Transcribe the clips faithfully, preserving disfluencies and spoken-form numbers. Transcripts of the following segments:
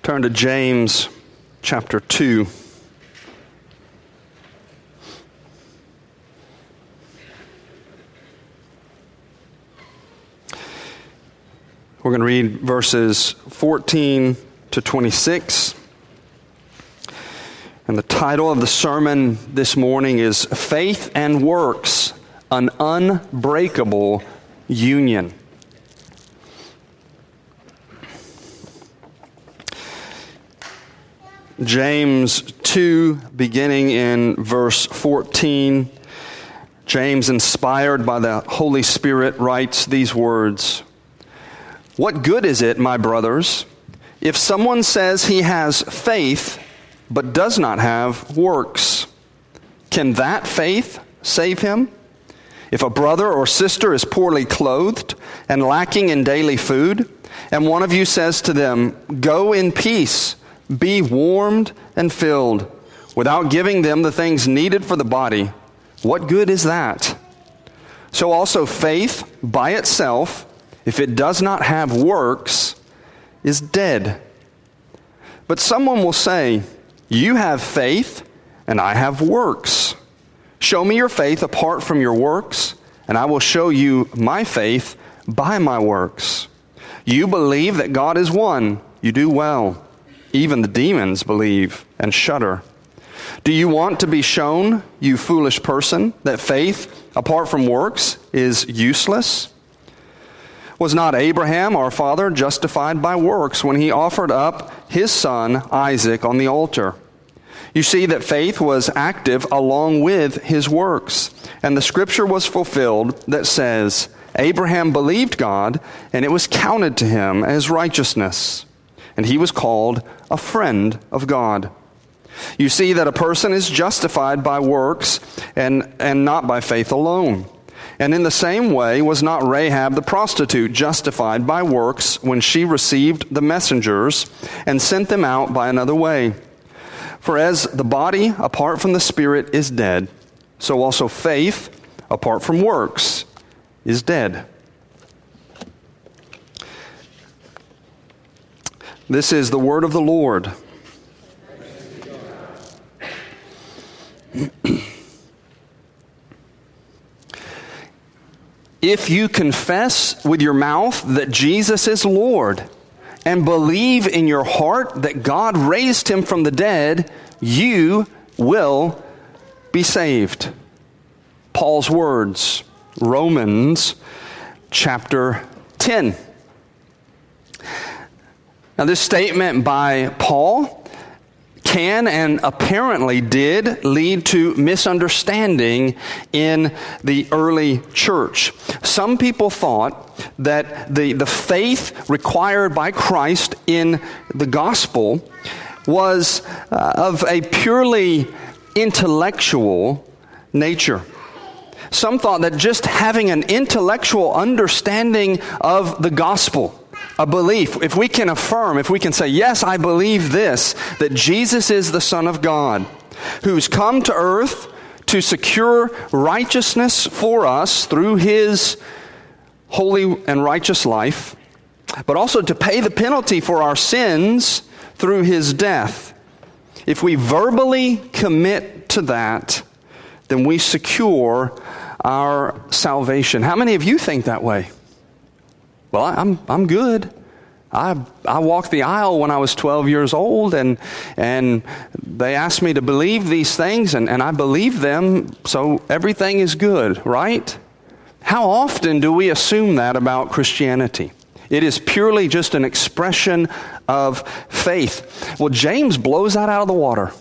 Turn to James chapter two. We're going to read verses fourteen to twenty-six. And the title of the sermon this morning is Faith and Works, an Unbreakable Union. James two, beginning in verse fourteen, James, inspired by the Holy Spirit, writes these words: "What good is it, my brothers, if someone says he has faith but does not have works? Can that faith save him? If a brother or sister is poorly clothed and lacking in daily food, and one of you says to them, 'Go in peace, be warmed and filled,' without giving them the things needed for the body, what good is that? So also faith by itself, if it does not have works, is dead. But someone will say, 'You have faith, and I have works. Show me your faith apart from your works, and I will show you my faith by my works. You believe that God is one. You do well. Even the demons believe and shudder. Do you want to be shown, you foolish person, that faith apart from works is useless? Was not Abraham, our father, justified by works when he offered up his son Isaac on the altar? You see that faith was active along with his works, and the scripture was fulfilled that says, 'Abraham believed God, and it was counted to him as righteousness,' and he was called a friend of God. You see that a person is justified by works and, and not by faith alone. And in the same way was not Rahab the prostitute justified by works when she received the messengers and sent them out by another way. For as the body apart from the spirit is dead, so also faith apart from works is dead." This is the word of the Lord. If you confess with your mouth that Jesus is Lord and believe in your heart that God raised him from the dead, you will be saved. Paul's words, Romans chapter ten. Now, this statement by Paul can and apparently did lead to misunderstanding in the early church. Some people thought that the, the faith required by Christ in the gospel was uh, of a purely intellectual nature. Some thought that just having an intellectual understanding of the gospel, a belief, if we can affirm, if we can say, yes, I believe this, that Jesus is the Son of God, who's come to earth to secure righteousness for us through his holy and righteous life, but also to pay the penalty for our sins through his death. If we verbally commit to that, then we secure our salvation. How many of you think that way? Well, I'm I'm good. I I walked the aisle when I was twelve years old, and and they asked me to believe these things, and, and I believe them, so everything is good, right? How often do we assume that about Christianity? It is purely just an expression of faith. Well, James blows that out of the water.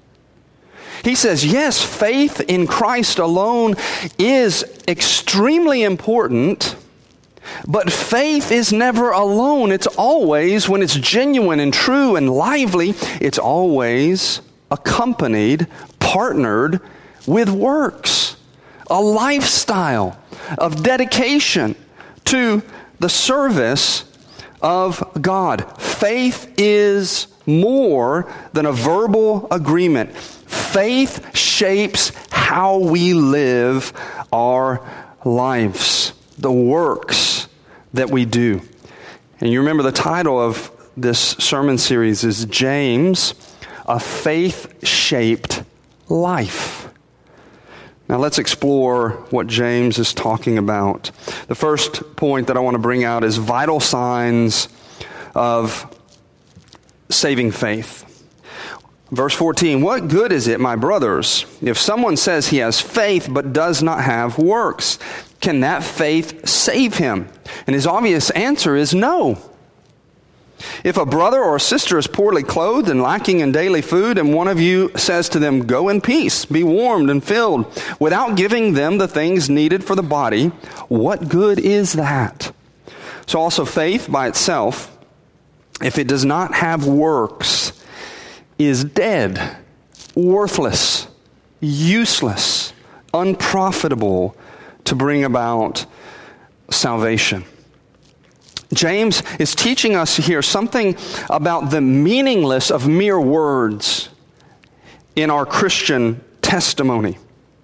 He says, yes, faith in Christ alone is extremely important, but faith is never alone. It's always, when it's genuine and true and lively, it's always accompanied, partnered with works, a lifestyle of dedication to the service of God. Faith is more than a verbal agreement. Faith shapes how we live our lives, the works that we do. And you remember the title of this sermon series is James, a faith-shaped life. Now let's explore what James is talking about. The first point that I want to bring out is vital signs of saving faith. Verse fourteen, what good is it, my brothers, if someone says he has faith but does not have works? Can that faith save him? And his obvious answer is no. If a brother or a sister is poorly clothed and lacking in daily food, and one of you says to them, go in peace, be warmed and filled, without giving them the things needed for the body, what good is that? So also faith by itself, if it does not have works, is dead, worthless, useless, unprofitable to bring about salvation. James is teaching us here something about the meaningless of mere words in our Christian testimony.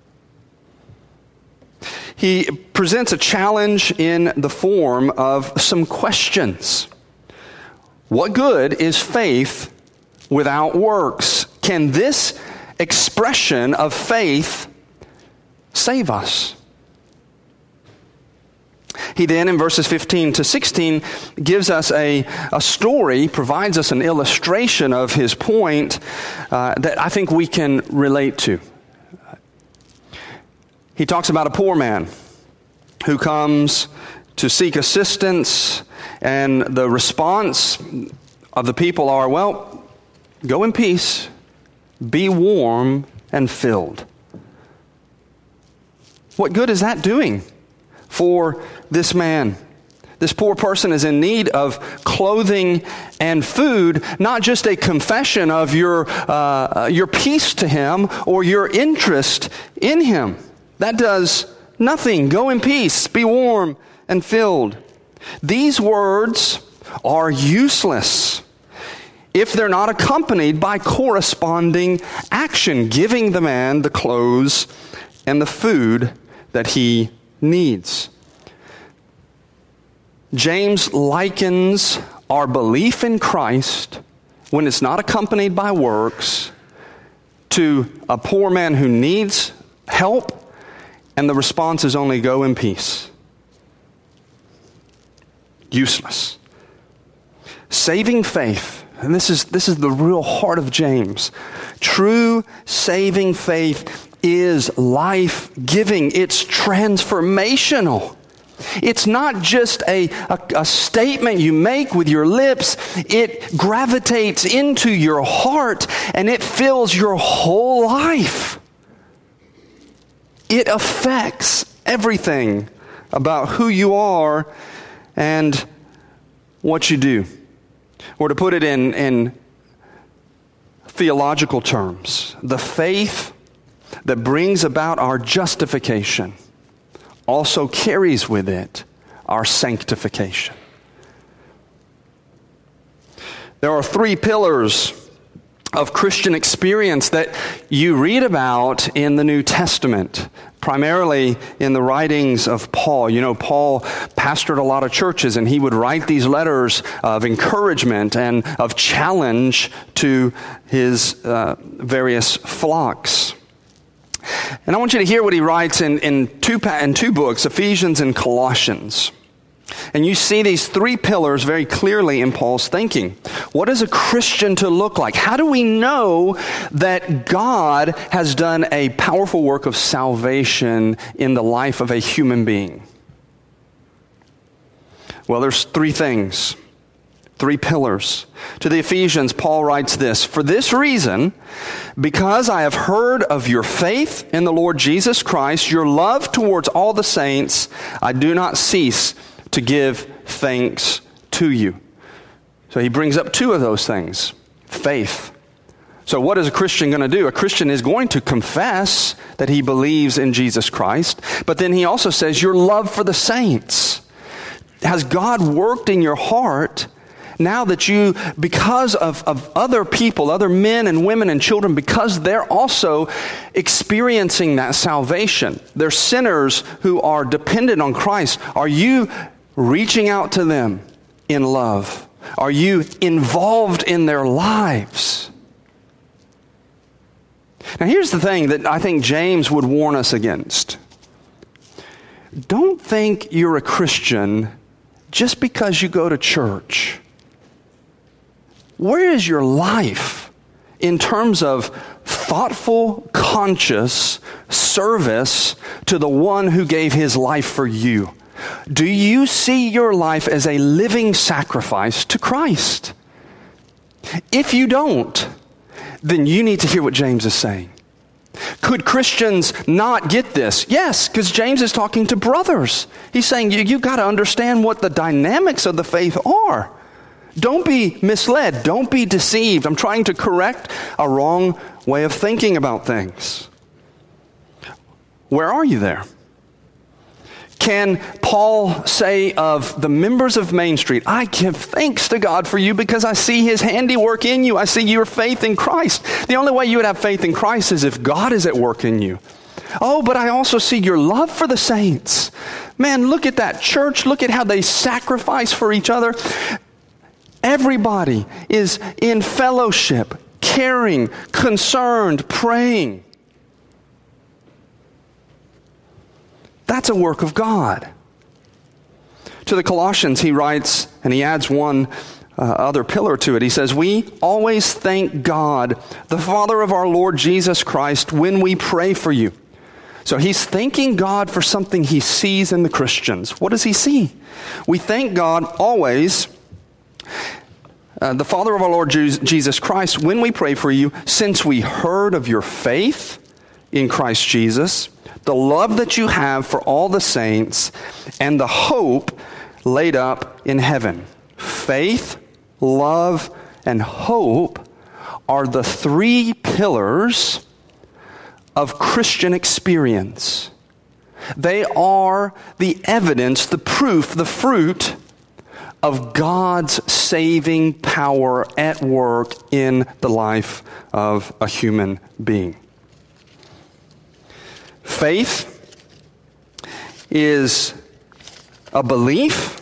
He presents a challenge in the form of some questions. What good is faith without works? Can this expression of faith save us? He then, in verses fifteen to sixteen, gives us a, a story, provides us an illustration of his point uh, that I think we can relate to. He talks about a poor man who comes to seek assistance, and the response of the people are, well, go in peace, be warm and filled. What good is that doing for this man? This poor person is in need of clothing and food, not just a confession of your uh, your peace to him or your interest in him. That does nothing. Go in peace, be warm and filled. These words are useless if they're not accompanied by corresponding action, giving the man the clothes and the food that he needs. James likens our belief in Christ, when it's not accompanied by works, to a poor man who needs help, and the response is only go in peace. Useless. Saving faith, and this is this is the real heart of James. True saving faith is life-giving. It's transformational. It's not just a, a, a statement you make with your lips. It gravitates into your heart and it fills your whole life. It affects everything about who you are and what you do. Or to put it in, in theological terms, the faith that brings about our justification also carries with it our sanctification. There are three pillars of Christian experience that you read about in the New Testament, primarily in the writings of Paul. You know, Paul pastored a lot of churches, and he would write these letters of encouragement and of challenge to his uh, various flocks. And I want you to hear what he writes in, in, two, in two books, Ephesians and Colossians. And you see these three pillars very clearly in Paul's thinking. What is a Christian to look like? How do we know that God has done a powerful work of salvation in the life of a human being? Well, there's three things. Three pillars. To the Ephesians, Paul writes this, "For this reason, because I have heard of your faith in the Lord Jesus Christ, your love towards all the saints, I do not cease to give thanks to you." So he brings up two of those things. Faith. So what is a Christian going to do? A Christian is going to confess that he believes in Jesus Christ, but then he also says your love for the saints. Has God worked in your heart now that you, because of, of other people, other men and women and children, because they're also experiencing that salvation, they're sinners who are dependent on Christ, are you reaching out to them in love? Are you involved in their lives? Now here's the thing that I think James would warn us against. Don't think you're a Christian just because you go to church. Where is your life in terms of thoughtful, conscious service to the one who gave his life for you? Do you see your life as a living sacrifice to Christ? If you don't, then you need to hear what James is saying. Could Christians not get this? Yes, because James is talking to brothers. He's saying you, you got to understand what the dynamics of the faith are. Don't be misled. Don't be deceived. I'm trying to correct a wrong way of thinking about things. Where are you there? Can Paul say of the members of Main Street, I give thanks to God for you because I see his handiwork in you. I see your faith in Christ. The only way you would have faith in Christ is if God is at work in you. Oh, but I also see your love for the saints. Man, look at that church. Look at how they sacrifice for each other. Everybody is in fellowship, caring, concerned, praying. That's a work of God. To the Colossians, he writes, and he adds one uh, other pillar to it. He says, we always thank God, the Father of our Lord Jesus Christ, when we pray for you. So he's thanking God for something he sees in the Christians. What does he see? We thank God always, uh, the Father of our Lord Jesus Christ, when we pray for you, since we heard of your faith in Christ Jesus, the love that you have for all the saints, and the hope laid up in heaven. Faith, love, and hope are the three pillars of Christian experience. They are the evidence, the proof, the fruit of God's saving power at work in the life of a human being. Faith is a belief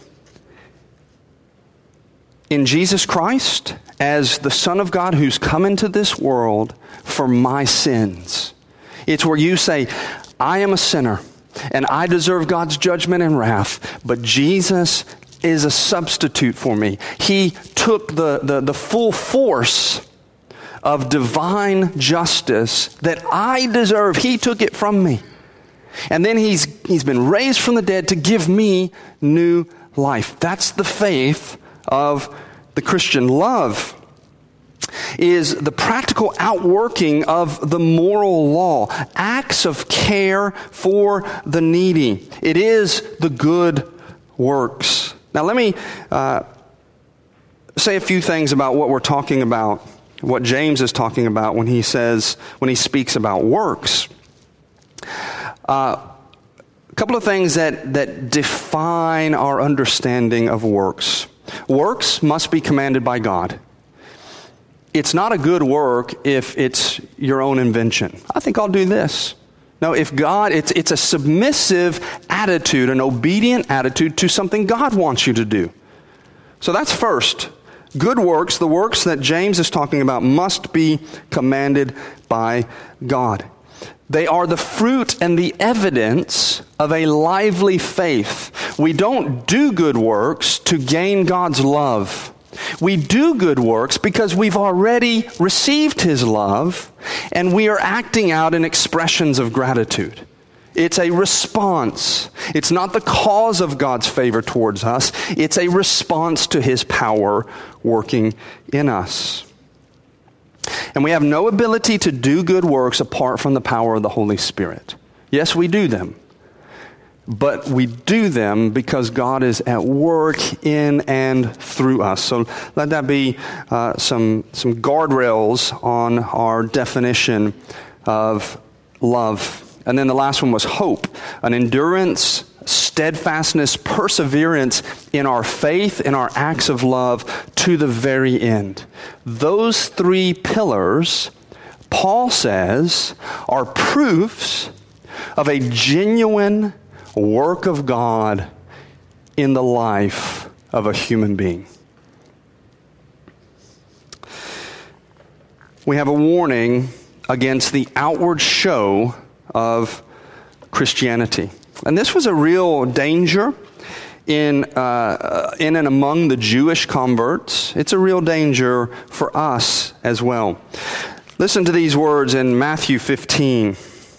in Jesus Christ as the Son of God who's come into this world for my sins. It's where you say, I am a sinner and I deserve God's judgment and wrath, but Jesus is a substitute for me. He took the, the, the full force of divine justice that I deserve. He took it from me. And then he's he's been raised from the dead to give me new life. That's the faith of the Christian. Love is the practical outworking of the moral law, acts of care for the needy. It is the good works. Now let me uh, say a few things about what we're talking about, what James is talking about when he says, when he speaks about works. Uh, a couple of things that, that define our understanding of works. Works must be commanded by God. It's not a good work if it's your own invention. I think I'll do this. No, if God, it's, it's a submissive attitude, an obedient attitude to something God wants you to do. So that's first. Good works, the works that James is talking about, must be commanded by God. They are the fruit and the evidence of a lively faith. We don't do good works to gain God's love. We do good works because we've already received His love, and we are acting out in expressions of gratitude. It's a response. It's not the cause of God's favor towards us. It's a response to His power working in us. And we have no ability to do good works apart from the power of the Holy Spirit. Yes, we do them. But we do them because God is at work in and through us. So let that be uh, some, some guardrails on our definition of love. And then the last one was hope, an endurance, steadfastness, perseverance in our faith, in our acts of love to the very end. Those three pillars, Paul says, are proofs of a genuine work of God in the life of a human being. we have a warning against the outward show of Christianity. And this was a real danger in uh, in and among the Jewish converts. It's a real danger for us as well. Listen to these words in Matthew fifteen.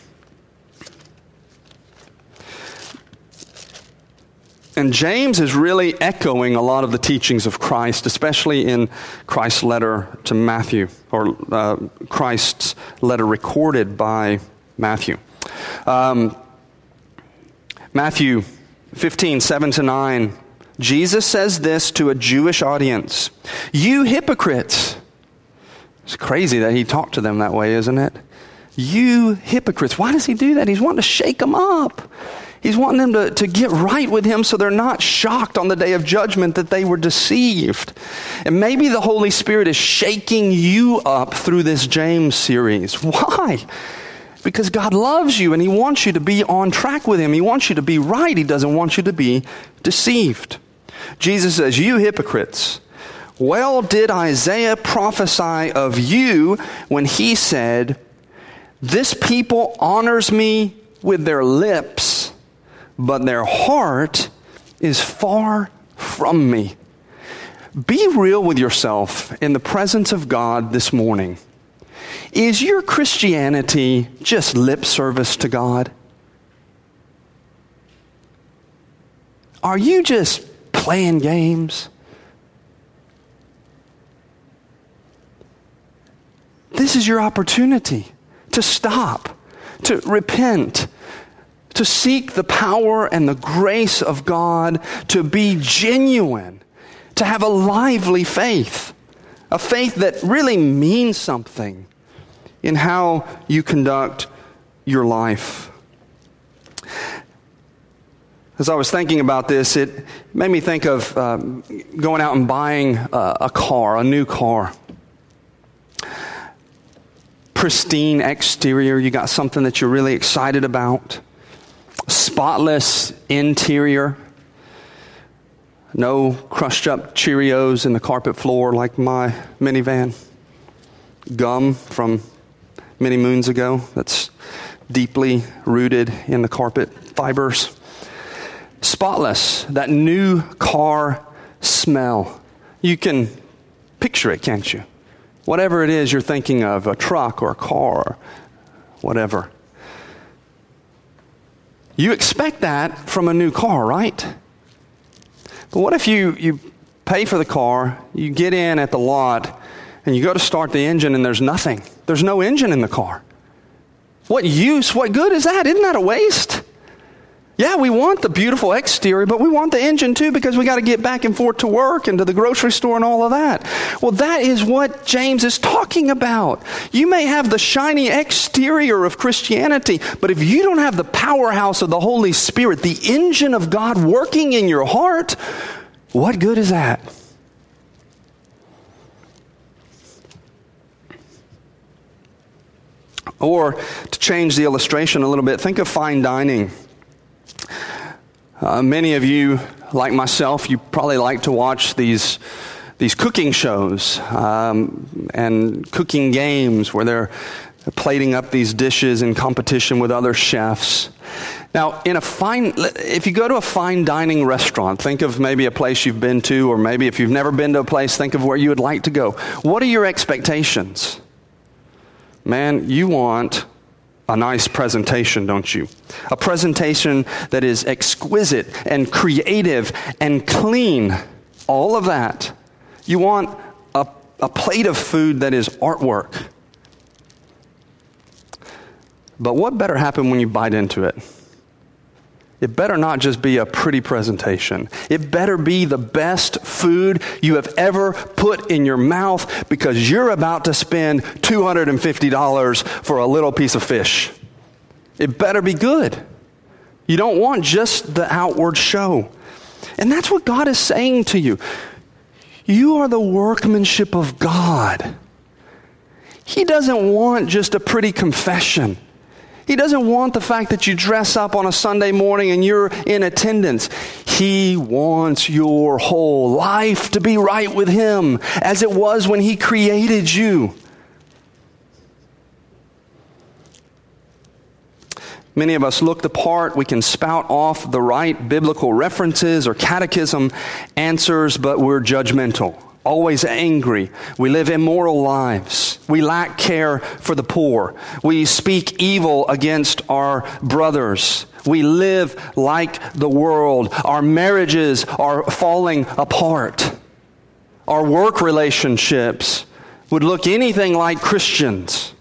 And James is really echoing a lot of the teachings of Christ, especially in Christ's letter to Matthew, or uh, Christ's letter recorded by Matthew. Um, Matthew fifteen, seven to nine, Jesus says this to a Jewish audience. You hypocrites. It's crazy that he talked to them that way, isn't it? You hypocrites. Why does he do that? He's wanting to shake them up. He's wanting them to, to get right with him so they're not shocked on the day of judgment that they were deceived. And maybe the Holy Spirit is shaking you up through this James series. Why? Because God loves you and he wants you to be on track with him. He wants you to be right. He doesn't want you to be deceived. Jesus says, you hypocrites, well did Isaiah prophesy of you when he said, this people honors me with their lips, but their heart is far from me. Be real with yourself in the presence of God this morning. Is your Christianity just lip service to God? Are you just playing games? This is your opportunity to stop, to repent, to seek the power and the grace of God, to be genuine, to have a lively faith, a faith that really means something in how you conduct your life. As I was thinking about this, it made me think of um, going out and buying uh, a car, a new car. Pristine exterior, you got something that you're really excited about. Spotless interior. No crushed up Cheerios in the carpet floor like my minivan. Gum from many moons ago that's deeply rooted in the carpet fibers. Spotless, that new car smell. You can picture it, can't you? Whatever it is you're thinking of, a truck or a car, whatever. You expect that from a new car, right? But what if you, you pay for the car, you get in at the lot, and you go to start the engine and there's nothing. There's no engine in the car. What use, what good is that? Isn't that a waste? Yeah, we want the beautiful exterior, but we want the engine too because we got to get back and forth to work and to the grocery store and all of that. Well, that is what James is talking about. You may have the shiny exterior of Christianity, but if you don't have the powerhouse of the Holy Spirit, the engine of God working in your heart, what good is that? Or to change the illustration a little bit, think of fine dining. Uh, many of you, like myself, you probably like to watch these these cooking shows um, and cooking games where they're plating up these dishes in competition with other chefs. Now, in a fine, if you go to a fine dining restaurant, think of maybe a place you've been to, or maybe if you've never been to a place, think of where you would like to go. What are your expectations? Man, you want a nice presentation, don't you? A presentation that is exquisite and creative and clean. All of that. You want a, a plate of food that is artwork. But what better happen when you bite into it? It better not just be a pretty presentation. It better be the best food you have ever put in your mouth because you're about to spend two hundred fifty dollars for a little piece of fish. It better be good. You don't want just the outward show. And that's what God is saying to you. You are the workmanship of God. He doesn't want just a pretty confession. He doesn't want the fact that you dress up on a Sunday morning and you're in attendance. He wants your whole life to be right with Him as it was when He created you. Many of us look the part. We can spout off the right biblical references or catechism answers, but we're judgmental, always angry. We live immoral lives. We lack care for the poor. We speak evil against our brothers. We live like the world. Our marriages are falling apart. Our work relationships would look anything like Christians.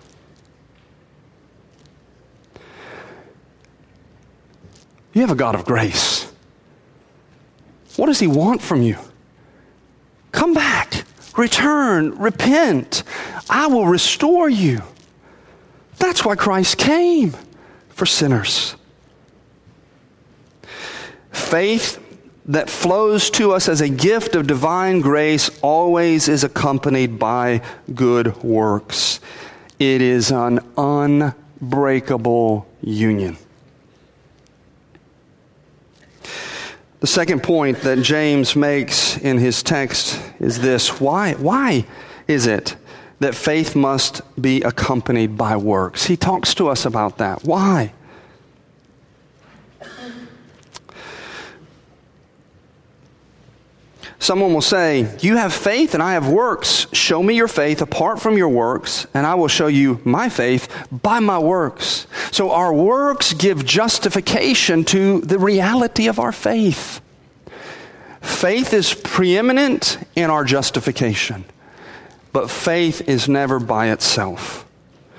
You have a God of grace. What does He want from you? Come back, return, repent. I will restore you. That's why Christ came, for sinners. Faith that flows to us as a gift of divine grace always is accompanied by good works. It is an unbreakable union. The second point that James makes in his text is this. Why, why is it that faith must be accompanied by works? He talks to us about that. Why? Someone will say, you have faith and I have works. Show me your faith apart from your works, and I will show you my faith by my works. So our works give justification to the reality of our faith. Faith is preeminent in our justification, but faith is never by itself.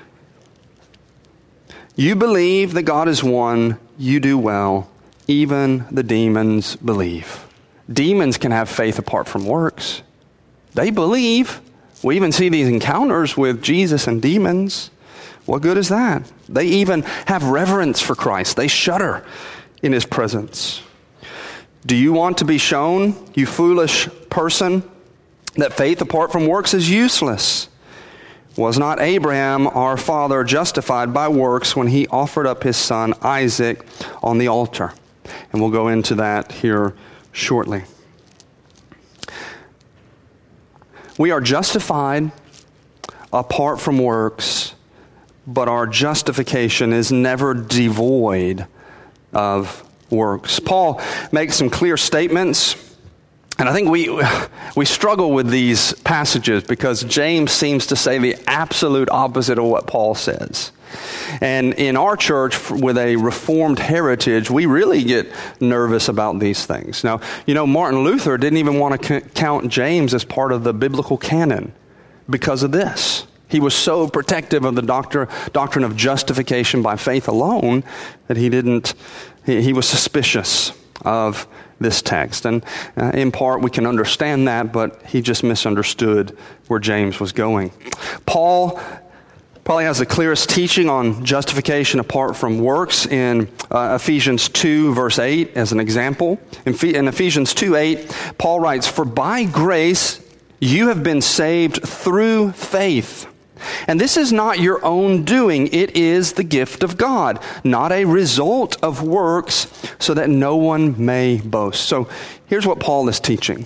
You believe that God is one, you do well. Even the demons believe. Demons can have faith apart from works. They believe. We even see these encounters with Jesus and demons. What good is that? They even have reverence for Christ. They shudder in His presence. Do you want to be shown, you foolish person, that faith apart from works is useless? Was not Abraham, our father, justified by works when he offered up his son Isaac on the altar? And we'll go into that here shortly. We are justified apart from works, but our justification is never devoid of works. Paul makes some clear statements, and I think we we struggle with these passages because James seems to say the absolute opposite of what Paul says. And in our church, with a Reformed heritage, we really get nervous about these things. Now, you know, Martin Luther didn't even want to c- count James as part of the biblical canon because of this. He was so protective of the doctor, doctrine of justification by faith alone that he didn't, he, he was suspicious of this text. And uh, in part, we can understand that, but he just misunderstood where James was going. Paul probably has the clearest teaching on justification apart from works in uh, Ephesians two, verse eight, as an example. In, Fe- in Ephesians two eight, Paul writes, "For by grace you have been saved through faith. And this is not your own doing, it is the gift of God, not a result of works, so that no one may boast." So here's what Paul is teaching.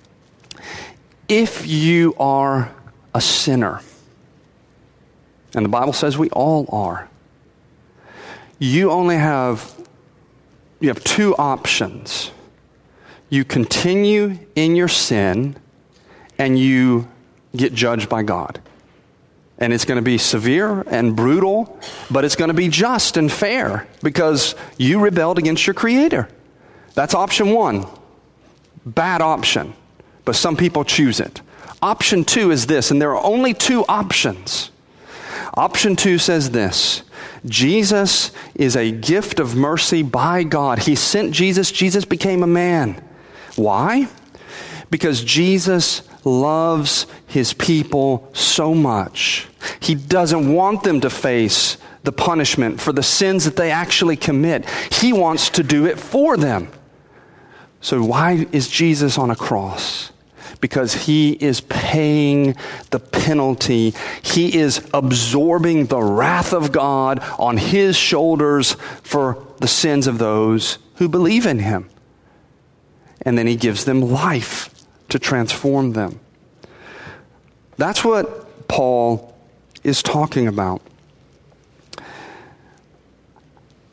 If you are a sinner, and the Bible says we all are, you only have, you have two options. You continue in your sin, and you get judged by God. And it's going to be severe and brutal, but it's going to be just and fair because you rebelled against your Creator. That's option one. Bad option, but some people choose it. Option two is this, and there are only two options. Option two says this: Jesus is a gift of mercy by God. He sent Jesus. Jesus became a man. Why? Because Jesus loves His people so much. He doesn't want them to face the punishment for the sins that they actually commit. He wants to do it for them. So why is Jesus on a cross? Because He is paying the penalty. He is absorbing the wrath of God on His shoulders for the sins of those who believe in Him. And then He gives them life to transform them. That's what Paul is talking about.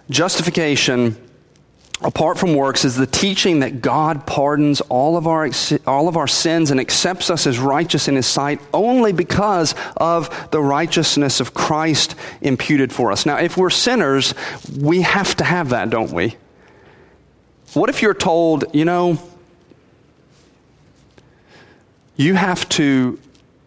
justification apart from works is the teaching that God pardons all of our all of our sins and accepts us as righteous in His sight only because of the righteousness of Christ imputed for us. Now, if we're sinners, we have to have that, don't we? What if you're told, you know, you have to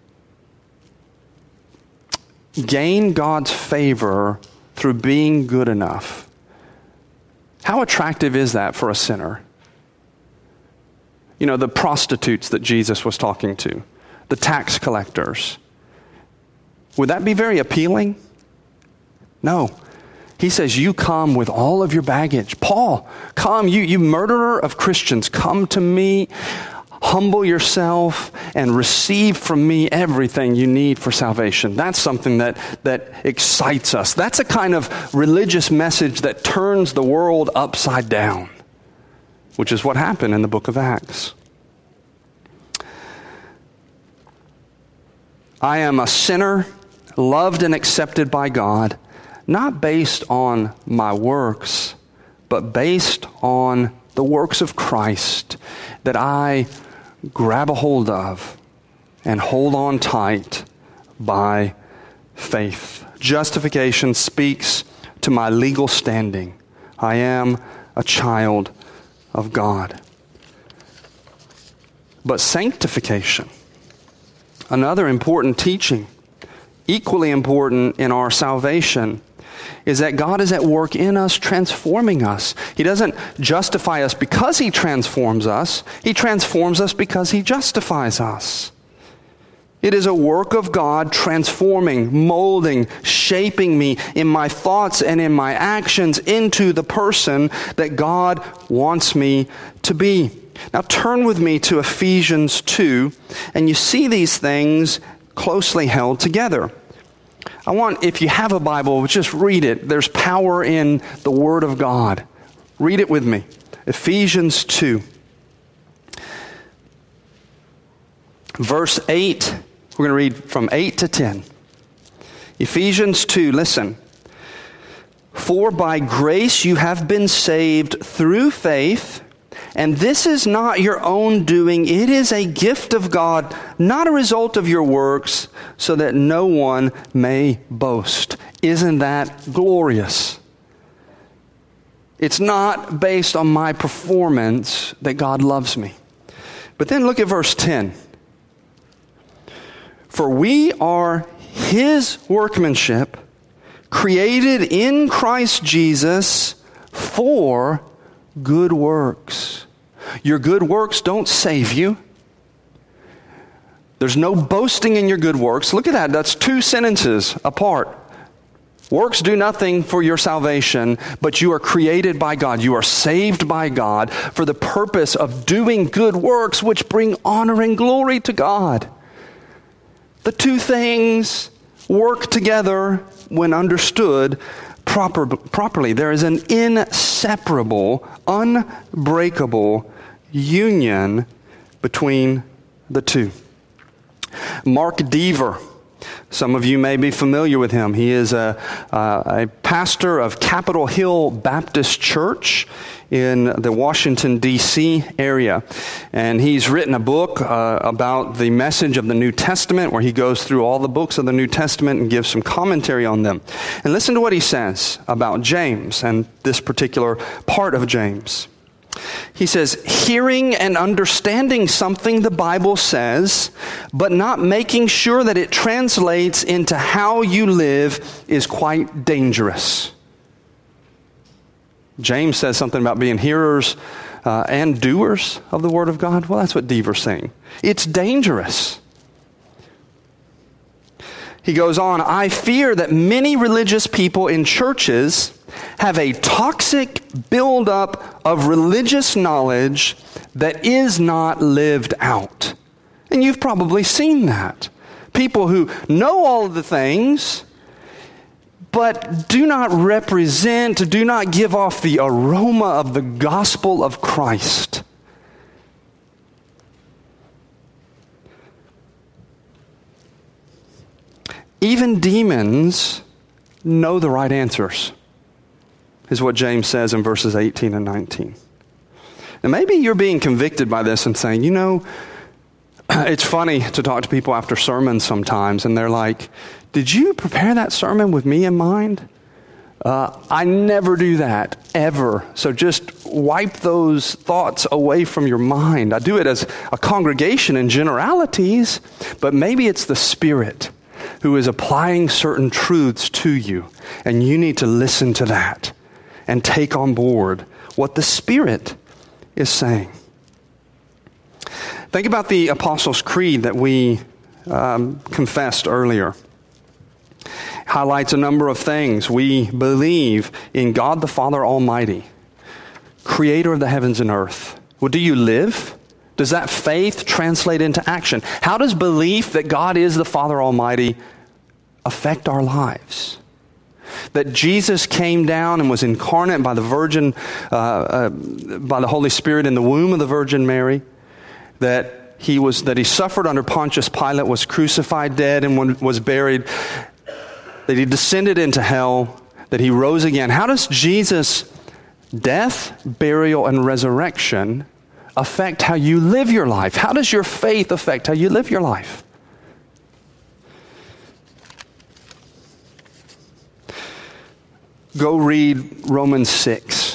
gain God's favor through being good enough? How attractive is that for a sinner? You know, the prostitutes that Jesus was talking to, the tax collectors. Would that be very appealing? No. He says, you come with all of your baggage. Paul, come, you, you murderer of Christians, come to me, humble yourself, and receive from me everything you need for salvation. That's something that, that excites us. That's a kind of religious message that turns the world upside down, which is what happened in the book of Acts. I am a sinner, loved and accepted by God, not based on my works, but based on the works of Christ that I grab a hold of and hold on tight by faith. Justification speaks to my legal standing. I am a child of God. But sanctification, another important teaching, equally important in our salvation, is that God is at work in us, transforming us. He doesn't justify us because He transforms us. He transforms us because He justifies us. It is a work of God transforming, molding, shaping me in my thoughts and in my actions into the person that God wants me to be. Now turn with me to Ephesians two, and you see these things closely held together. I want, if you have a Bible, just read it. There's power in the Word of God. Read it with me. Ephesians two. Verse eight. We're going to read from eight to ten. Ephesians two, listen. For by grace you have been saved through faith, and this is not your own doing. It is a gift of God, not a result of your works, so that no one may boast. Isn't that glorious? It's not based on my performance that God loves me. But then look at verse ten. For we are His workmanship, created in Christ Jesus for good works. Your good works don't save you. There's no boasting in your good works. Look at that. That's two sentences apart. Works do nothing for your salvation, but you are created by God. You are saved by God for the purpose of doing good works which bring honor and glory to God. The two things work together when understood proper, properly. There is an inseparable, unbreakable union between the two. Mark Dever, some of you may be familiar with him. He is a, uh, a pastor of Capitol Hill Baptist Church in the Washington, D C area. And he's written a book uh, about the message of the New Testament, where he goes through all the books of the New Testament and gives some commentary on them. And listen to what he says about James and this particular part of James. He says, hearing and understanding something the Bible says, but not making sure that it translates into how you live is quite dangerous. James says something about being hearers uh, and doers of the Word of God. Well, that's what Dever's saying. It's dangerous. He goes on, I fear that many religious people in churches have a toxic buildup of religious knowledge that is not lived out. And you've probably seen that. People who know all of the things, but do not represent, do not give off the aroma of the gospel of Christ. Even demons know the right answers. is what James says in verses eighteen and nineteen. And maybe you're being convicted by this and saying, you know, it's funny to talk to people after sermons sometimes, and they're like, did you prepare that sermon with me in mind? Uh, I never do that, ever. So just wipe those thoughts away from your mind. I do it as a congregation in generalities, but maybe it's the Spirit who is applying certain truths to you, and you need to listen to that and take on board what the Spirit is saying. Think about the Apostles' Creed that we um, confessed earlier. Highlights a number of things. We believe in God the Father Almighty, creator of the heavens and earth. Well, do you live? Does that faith translate into action? How does belief that God is the Father Almighty affect our lives? That Jesus came down and was incarnate by the Virgin, uh, uh, by the Holy Spirit in the womb of the Virgin Mary. That he was, that he suffered under Pontius Pilate, was crucified, dead, and was buried. That he descended into hell, that he rose again. How does Jesus' death, burial, and resurrection affect how you live your life? How does your faith affect how you live your life? Go read Romans six.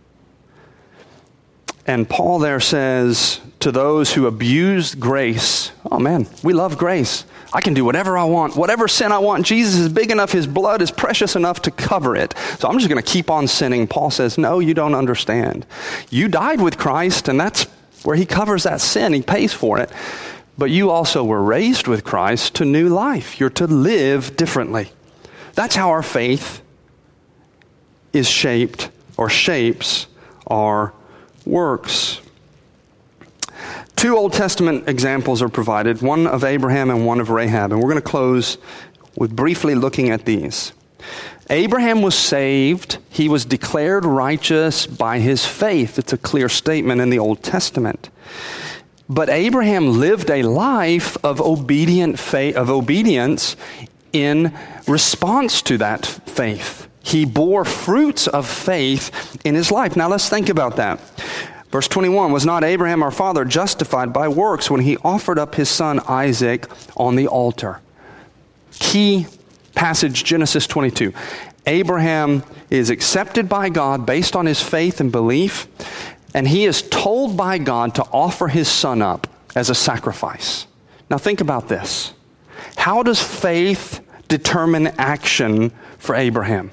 And Paul there says to those who abused grace, oh man, we love grace. I can do whatever I want, whatever sin I want. Jesus is big enough, his blood is precious enough to cover it. So I'm just going to keep on sinning. Paul says, no, you don't understand. You died with Christ, and that's where he covers that sin. He pays for it. But you also were raised with Christ to new life. You're to live differently. That's how our faith is shaped or shapes our works. Two Old Testament examples are provided, one of Abraham and one of Rahab. And we're going to close with briefly looking at these. Abraham was saved. He was declared righteous by his faith. It's a clear statement in the Old Testament. But Abraham lived a life of obedient faith, of obedience in response to that faith. He bore fruits of faith in his life. Now let's think about that. Verse twenty-one, was not Abraham our father justified by works when he offered up his son Isaac on the altar? Key passage, Genesis twenty-two. Abraham is accepted by God based on his faith and belief, and he is told by God to offer his son up as a sacrifice. Now think about this. How does faith determine action for Abraham?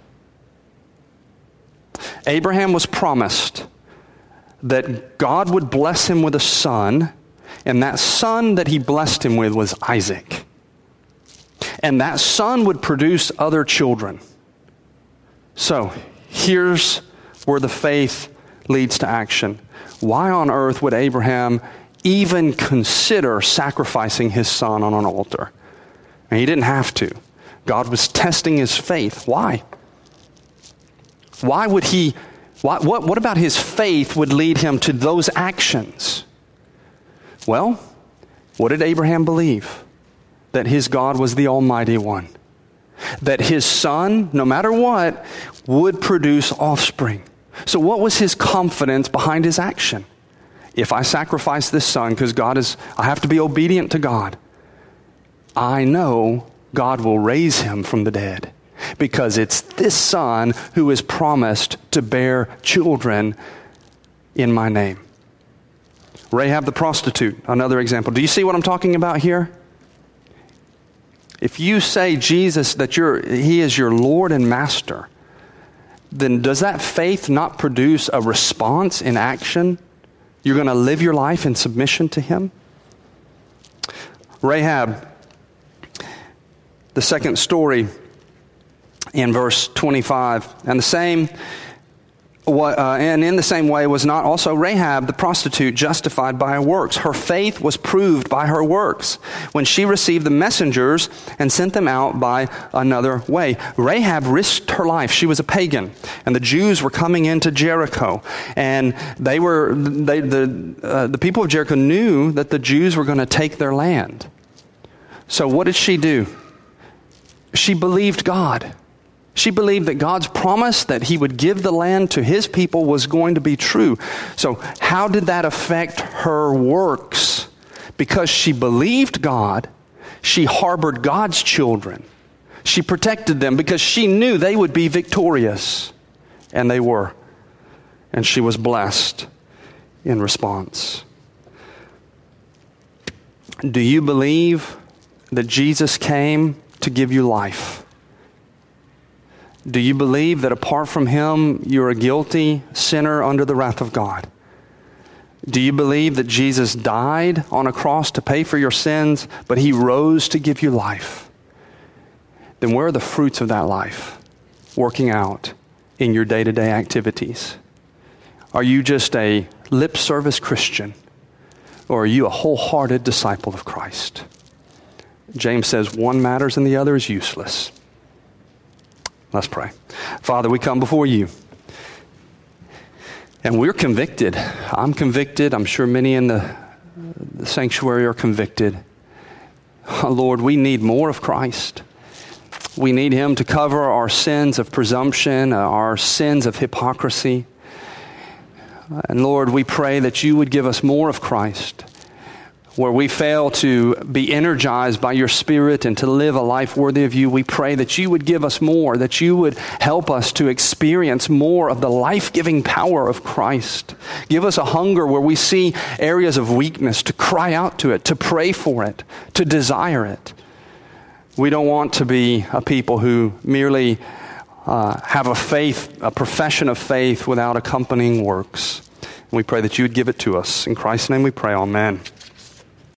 Abraham was promised that God would bless him with a son, and that son that he blessed him with was Isaac. And that son would produce other children. So, here's where the faith leads to action. Why on earth would Abraham even consider sacrificing his son on an altar? And he didn't have to. God was testing his faith. Why? Why would he What, what, what about his faith would lead him to those actions? Well, what did Abraham believe? That his God was the Almighty One. That his son, no matter what, would produce offspring. So what was his confidence behind his action? If I sacrifice this son, because God is, I have to be obedient to God, I know God will raise him from the dead. Because it's this son who is promised to bear children in my name. Rahab the prostitute, another example. Do you see what I'm talking about here? If you say Jesus, that you're, he is your Lord and Master, then does that faith not produce a response in action? You're going to live your life in submission to him? Rahab, the second story, in verse twenty-five, and the same, uh, and in the same way was not also Rahab the prostitute justified by her works. Her faith was proved by her works when she received the messengers and sent them out by another way. Rahab risked her life. She was a pagan, and the Jews were coming into Jericho, and they were they, the uh, the people of Jericho knew that the Jews were going to take their land. So what did she do? She believed God. She believed that God's promise that he would give the land to his people was going to be true. So how did that affect her works? Because she believed God, she harbored God's children. She protected them because she knew they would be victorious. And they were. And she was blessed in response. Do you believe that Jesus came to give you life? Do you believe that apart from him, you're a guilty sinner under the wrath of God? Do you believe that Jesus died on a cross to pay for your sins, but he rose to give you life? Then where are the fruits of that life working out in your day-to-day activities? Are you just a lip service Christian, or are you a wholehearted disciple of Christ? James says one matters and the other is useless. Let's pray. Father, we come before you, and we're convicted. I'm convicted. I'm sure many in the, the sanctuary are convicted. Oh, Lord, we need more of Christ. We need him to cover our sins of presumption, our sins of hypocrisy. And Lord, we pray that you would give us more of Christ. Where we fail to be energized by your Spirit and to live a life worthy of you, we pray that you would give us more, that you would help us to experience more of the life-giving power of Christ. Give us a hunger where we see areas of weakness to cry out to it, to pray for it, to desire it. We don't want to be a people who merely uh, have a faith, a profession of faith without accompanying works. We pray that you would give it to us. In Christ's name we pray, amen.